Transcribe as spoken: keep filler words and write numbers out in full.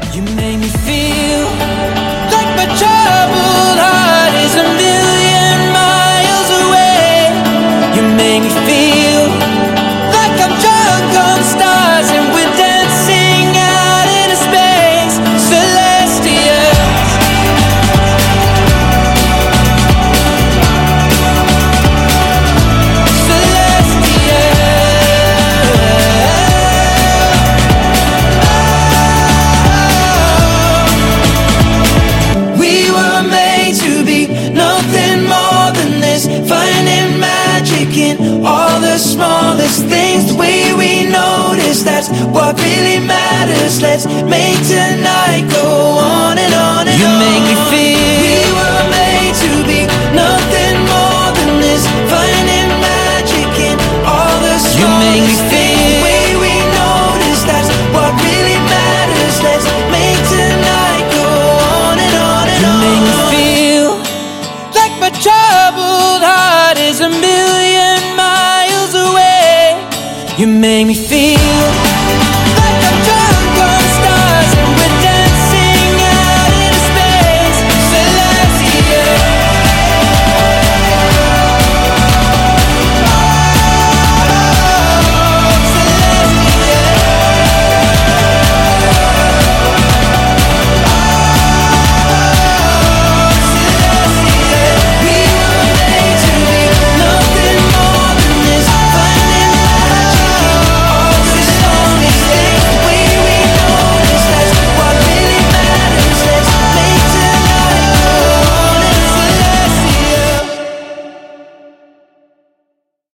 You make me feel like my troubled heart is a million miles away. You make me feel like I'm drunk on stars and we're dancing out into space, celestial. In all the smallest things, the way we notice, that's what really matters. Let's make tonight go on and on and on. You make me feel we were made to be nothing more than this, finding magic in all the smallest things, the way we notice, that's what really matters. Let's make tonight go on and on and on. You make me feel like my troubled heart is a million miles away. You make me feel